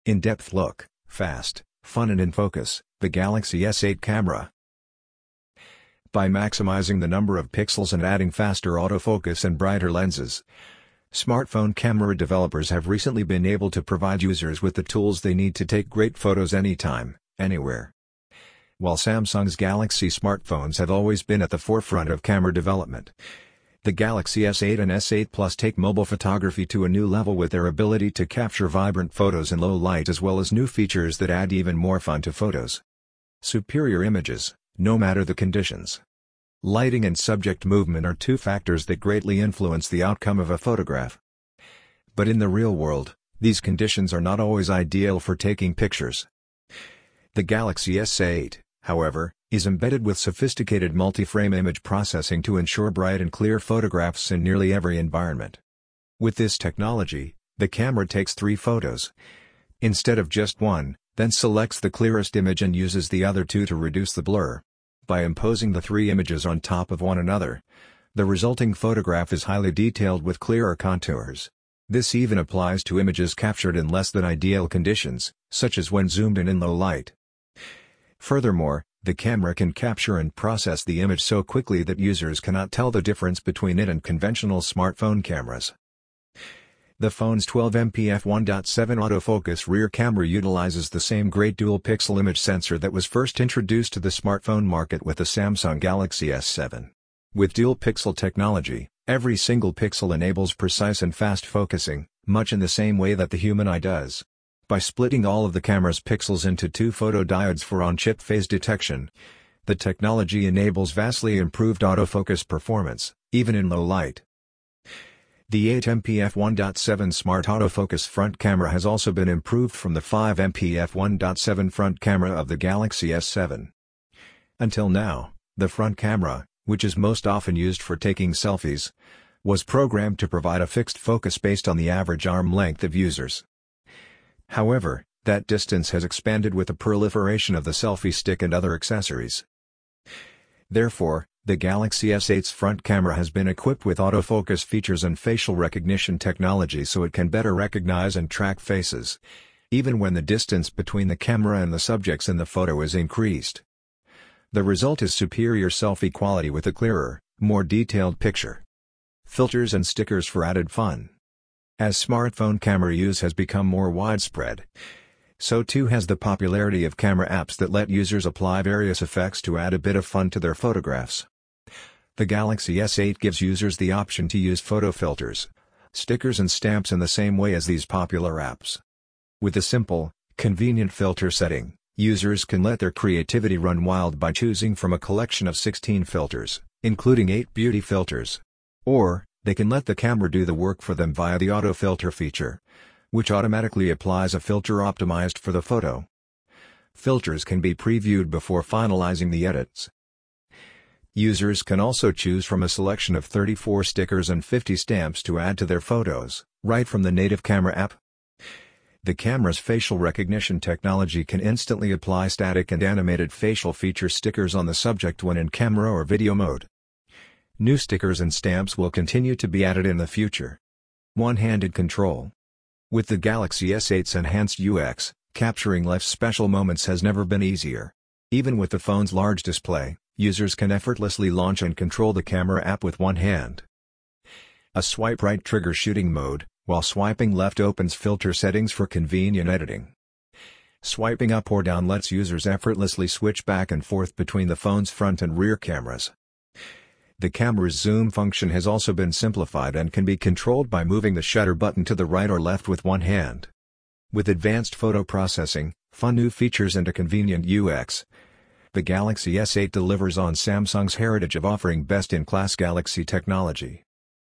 In-depth look, fast, fun and in focus, the Galaxy S8 camera. By maximizing the number of pixels and adding faster autofocus and brighter lenses, smartphone camera developers have recently been able to provide users with the tools they need to take great photos anytime, anywhere. While Samsung's Galaxy smartphones have always been at the forefront of camera development, the Galaxy S8 and S8 Plus take mobile photography to a new level with their ability to capture vibrant photos in low light as well as new features that add even more fun to photos. Superior images, no matter the conditions. Lighting and subject movement are two factors that greatly influence the outcome of a photograph. But in the real world, these conditions are not always ideal for taking pictures. The Galaxy S8, however, is embedded with sophisticated multi-frame image processing to ensure bright and clear photographs in nearly every environment. With this technology, the camera takes 3 photos instead of just one, then selects the clearest image and uses the other 2 to reduce the blur. By imposing the 3 images on top of one another, the resulting photograph is highly detailed with clearer contours. This even applies to images captured in less than ideal conditions, such as when zoomed in low light. Furthermore, the camera can capture and process the image so quickly that users cannot tell the difference between it and conventional smartphone cameras. The phone's 12MP f1.7 autofocus rear camera utilizes the same great dual-pixel image sensor that was first introduced to the smartphone market with the Samsung Galaxy S7. With dual-pixel technology, every single pixel enables precise and fast focusing, much in the same way that the human eye does. By splitting all of the camera's pixels into 2 photodiodes for on-chip phase detection, the technology enables vastly improved autofocus performance, even in low light. The 8MP f1.7 Smart Autofocus front camera has also been improved from the 5MP f1.7 front camera of the Galaxy S7. Until now, the front camera, which is most often used for taking selfies, was programmed to provide a fixed focus based on the average arm length of users. However, that distance has expanded with the proliferation of the selfie stick and other accessories. Therefore, the Galaxy S8's front camera has been equipped with autofocus features and facial recognition technology so it can better recognize and track faces, even when the distance between the camera and the subjects in the photo is increased. The result is superior selfie quality with a clearer, more detailed picture. Filters and stickers for added fun. As smartphone camera use has become more widespread, so too has the popularity of camera apps that let users apply various effects to add a bit of fun to their photographs. The Galaxy S8 gives users the option to use photo filters, stickers and stamps in the same way as these popular apps. With a simple, convenient filter setting, users can let their creativity run wild by choosing from a collection of 16 filters, including 8 beauty filters. Or, they can let the camera do the work for them via the auto filter feature, which automatically applies a filter optimized for the photo. Filters can be previewed before finalizing the edits. Users can also choose from a selection of 34 stickers and 50 stamps to add to their photos, right from the native camera app. The camera's facial recognition technology can instantly apply static and animated facial feature stickers on the subject when in camera or video mode. New stickers and stamps will continue to be added in the future. One-handed control. With the Galaxy S8's enhanced UX, capturing life's special moments has never been easier. Even with the phone's large display, users can effortlessly launch and control the camera app with one hand. A swipe right triggers shooting mode, while swiping left opens filter settings for convenient editing. Swiping up or down lets users effortlessly switch back and forth between the phone's front and rear cameras. The camera's zoom function has also been simplified and can be controlled by moving the shutter button to the right or left with one hand. With advanced photo processing, fun new features and a convenient UX, the Galaxy S8 delivers on Samsung's heritage of offering best-in-class Galaxy technology.